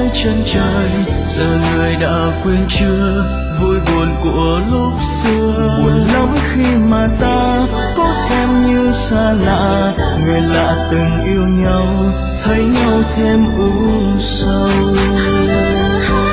nơi chân trời, giờ người đã quên chưa vui buồn của lúc xưa. Buồn lắm khi mà ta có xem như xa lạ, người lạ từng yêu nhau thấy nhau thêm u sầu.